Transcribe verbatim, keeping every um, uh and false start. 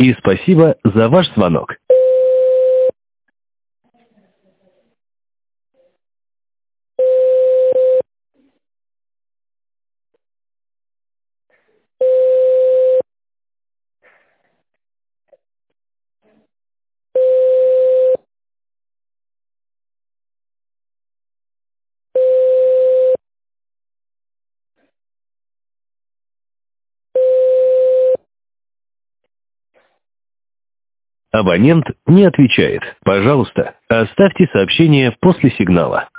и спасибо за ваш звонок. Абонент не отвечает. Пожалуйста, оставьте сообщение после сигнала.